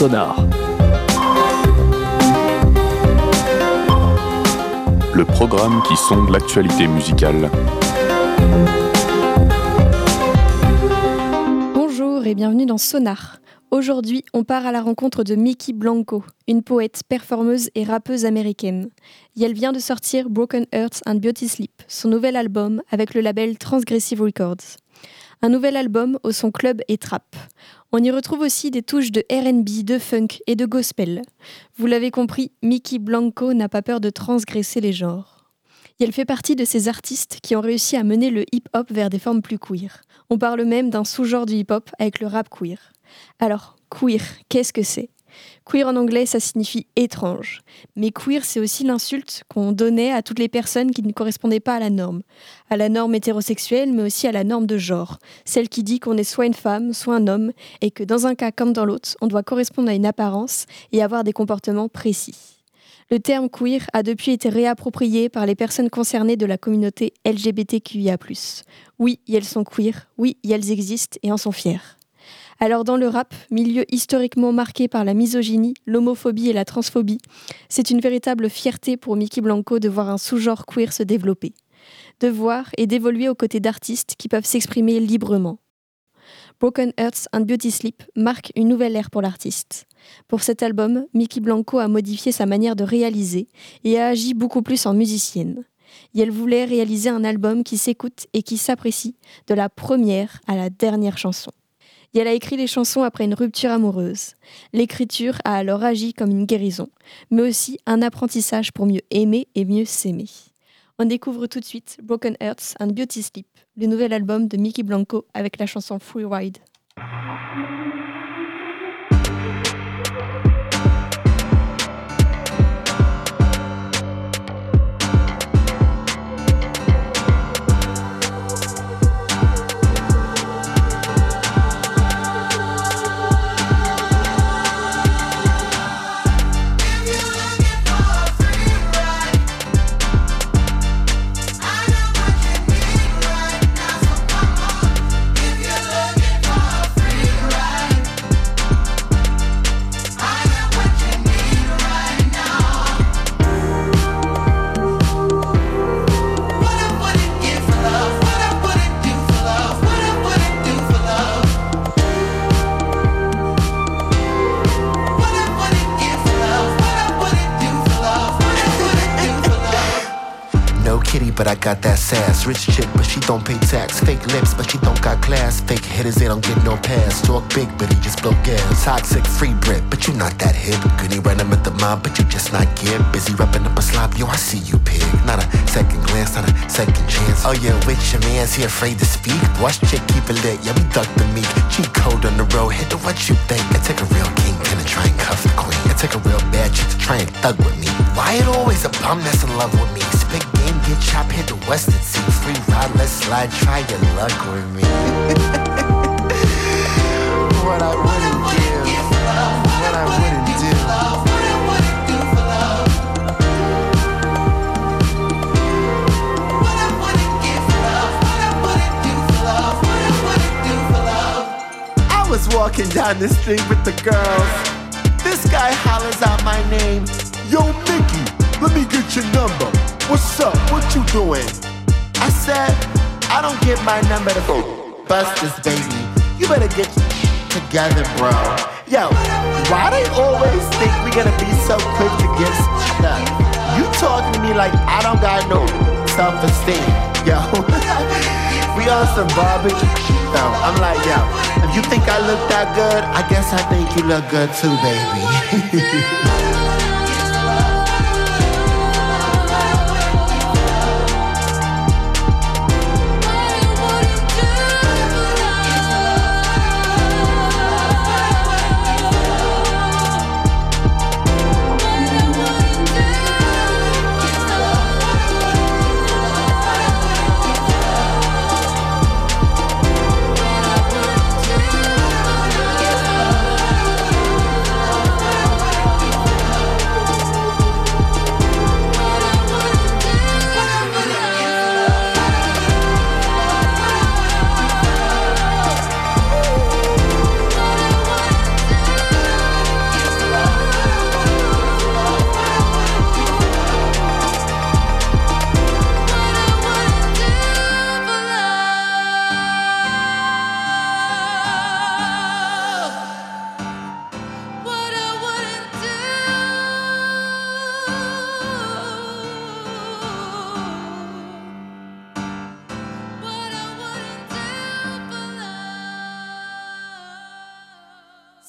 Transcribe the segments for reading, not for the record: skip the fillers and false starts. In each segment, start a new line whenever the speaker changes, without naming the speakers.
Sonar. Le programme qui sonde l'actualité musicale.
Bonjour et bienvenue dans Sonar. Aujourd'hui, on part à la rencontre de Miki Blanco, une poète, performeuse et rappeuse américaine. Et elle vient de sortir Broken Hearts and Beauty Sleep, son nouvel album avec le label Transgressive Records. Un nouvel album au son club et trap. On y retrouve aussi des touches de R&B, de funk et de gospel. Vous l'avez compris, Miki Blanco n'a pas peur de transgresser les genres. Et elle fait partie de ces artistes qui ont réussi à mener le hip-hop vers des formes plus queer. On parle même d'un sous-genre du hip-hop avec le rap queer. Alors, queer, qu'est-ce que c'est ? Queer en anglais, ça signifie étrange. Mais queer, c'est aussi l'insulte qu'on donnait à toutes les personnes qui ne correspondaient pas à la norme hétérosexuelle, mais aussi à la norme de genre, celle qui dit qu'on est soit une femme, soit un homme, et que dans un cas comme dans l'autre, on doit correspondre à une apparence et avoir des comportements précis. Le terme queer a depuis été réapproprié par les personnes concernées de la communauté LGBTQIA+. Oui, elles sont queer, oui, elles existent et en sont fières. Alors dans le rap, milieu historiquement marqué par la misogynie, l'homophobie et la transphobie, c'est une véritable fierté pour Miki Blanco de voir un sous-genre queer se développer, de voir et d'évoluer aux côtés d'artistes qui peuvent s'exprimer librement. Broken Hearts and Beauty Sleep marque une nouvelle ère pour l'artiste. Pour cet album, Miki Blanco a modifié sa manière de réaliser et a agi beaucoup plus en musicienne. Et elle voulait réaliser un album qui s'écoute et qui s'apprécie de la première à la dernière chanson. Et elle a écrit les chansons après une rupture amoureuse. L'écriture a alors agi comme une guérison, mais aussi un apprentissage pour mieux aimer et mieux s'aimer. On découvre tout de suite Broken Hearts and Beauty Sleep, le nouvel album de Miki Blanco avec la chanson Free Ride.
But I got that sass. Rich chick, but she don't pay tax. Fake lips, but she don't got class. Fake hitters, they don't get no pass. Talk big, but he just blow gas. Toxic, free Brit, but you not that hip. Goody run at the mob, but you just not get. Busy rapping up a slop, yo, I see you, pig. Not a second glance, not a second chance. Oh yeah, with your man's he afraid to speak. Watch chick, keep it lit, yeah, we duck the meek. Cheat code on the road, hit the what you think. I take a real king, can I try and cuff the queen? I take a real bad chick to try and thug with me. Why it always a bum that's in love with me? Spit game, get chopped, hit the Western Sea. Free ride, let's slide, try your luck with me. What I wouldn't give, what I wouldn't do. I was walking down the street with the girls. This guy hollers out my name. Yo, Mickey, let me get your number. What's up? What you doing? I said, I don't give my number to bust this baby. You better get together, bro. Yo, why they always think we gonna be so quick to give stuff? You talking to me like I don't got no self-esteem. Yo, we on some barbecue. So I'm like, yo, if you think I look that good, I guess I think you look good too, baby.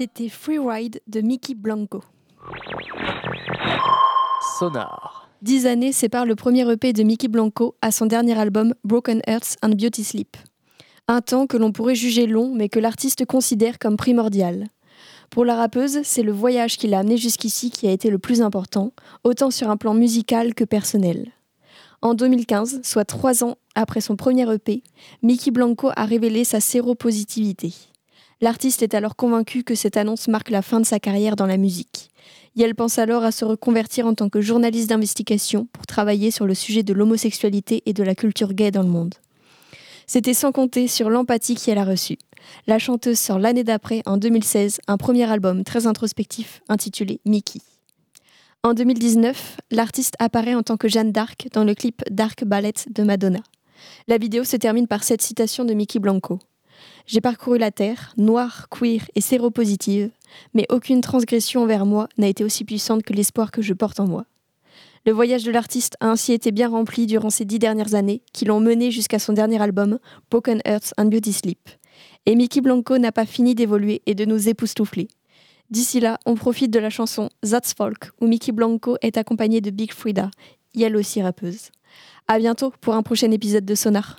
C'était Free Ride de Mickey Blanco.
Sonar.
10 années séparent le premier EP de Mickey Blanco à son dernier album Broken Hearts and Beauty Sleep. Un temps que l'on pourrait juger long, mais que l'artiste considère comme primordial. Pour la rappeuse, c'est le voyage qui l'a amenée jusqu'ici qui a été le plus important, autant sur un plan musical que personnel. En 2015, soit 3 ans après son premier EP, Mickey Blanco a révélé sa séropositivité. L'artiste est alors convaincu que cette annonce marque la fin de sa carrière dans la musique. Et elle pense alors à se reconvertir en tant que journaliste d'investigation pour travailler sur le sujet de l'homosexualité et de la culture gay dans le monde. C'était sans compter sur l'empathie qu'elle a reçue. La chanteuse sort l'année d'après, en 2016, un premier album très introspectif intitulé Mickey. En 2019, l'artiste apparaît en tant que Jeanne d'Arc dans le clip Dark Ballet de Madonna. La vidéo se termine par cette citation de Mickey Blanco. « J'ai parcouru la terre, noire, queer et séropositive, mais aucune transgression envers moi n'a été aussi puissante que l'espoir que je porte en moi. » Le voyage de l'artiste a ainsi été bien rempli durant ces 10 dernières années qui l'ont mené jusqu'à son dernier album, Broken Hearts and Beauty Sleep. Et Mickey Blanco n'a pas fini d'évoluer et de nous époustoufler. D'ici là, on profite de la chanson That's Folk, où Mickey Blanco est accompagné de Big Frida, elle aussi rappeuse. À bientôt pour un prochain épisode de Sonar.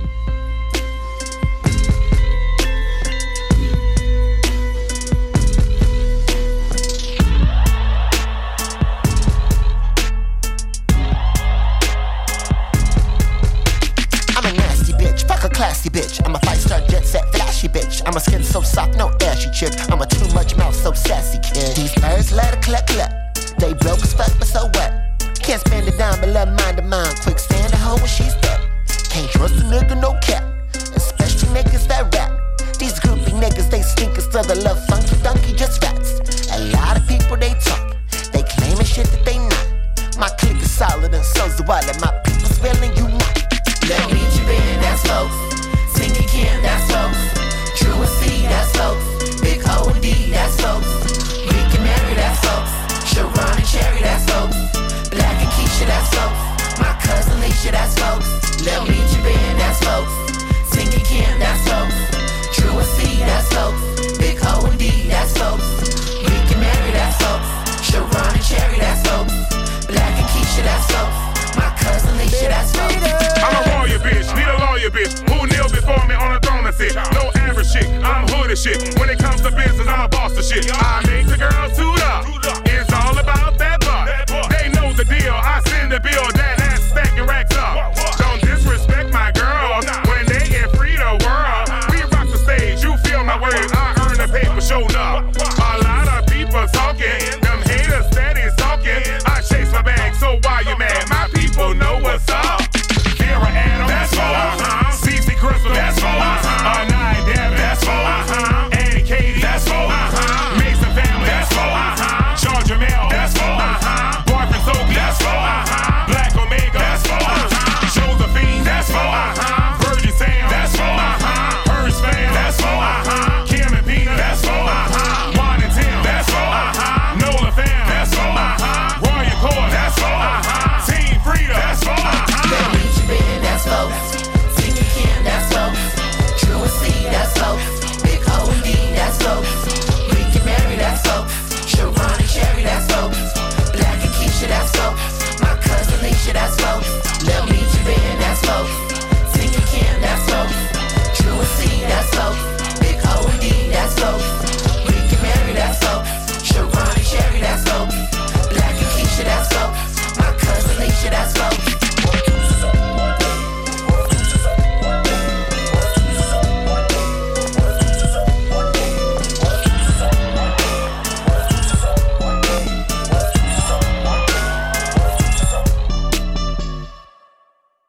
Classy bitch, I'm a 5-star jet set flashy bitch. I'm a skin so soft, no ashy chick. I'm a too much mouth, so sassy kid. These birds let it cluck cluck. They broke as fuck, but so what? Can't spend it down, but let mind to mind. Quick stand at home when she's stuck. Can't trust a nigga, no cap. Especially niggas that rap. These groupie niggas, they stinkers, so they love funky donkey, just rats. A lot of people, they talk. They claiming shit that they not. My clique is solid and so's the wallet. My people's willing, you not. Let me meet you, baby, that's folks. Tinky Kim, that's folks. True and C, that's folks. Big O and D, that's folks. Rick and Mary, that's folks. Sharon and Cherry, that's folks. Black and Keisha, that's folks. My cousin Leisha, that's folks. Lil Meet You Band, that's folks. Tinky Kim, that's folks. True and C, that's folks. Big O and D, that's folks. Rick and Mary, that's folks. Sharon and Cherry, that's folks. Black and Keisha, that's folks. My cousin Leisha, that's folks.
I'm a warrior bitch, need a lawyer bitch. Who kneel before me on a throne and sit. No average shit, I'm hood as shit. When it comes to business, I'm a boss of shit. I make the girls suit up. It's all about that buck. They know the deal, I send the bill. That ass stacking racks up. Don't disrespect my girls when they get free the world. We rock the stage, you feel my words. I earn the paper, showed up. A lot of people talking, them haters steady talking. I chase my bag, so why you mad?